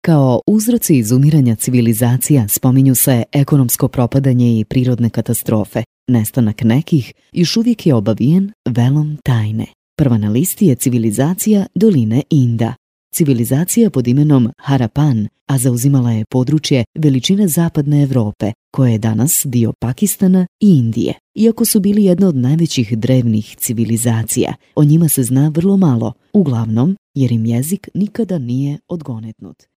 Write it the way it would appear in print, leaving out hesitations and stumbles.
Kao uzroci izumiranja civilizacija spominju se ekonomsko propadanje i prirodne katastrofe. Nestanak nekih još uvijek je obavijen velom tajne. Prva na listi je civilizacija doline Inda. Civilizacija pod imenom Harapan, a zauzimala je područje veličine zapadne Europe, koje je danas dio Pakistana i Indije. Iako su bili jedna od najvećih drevnih civilizacija, o njima se zna vrlo malo, uglavnom jer im jezik nikada nije odgonetnut.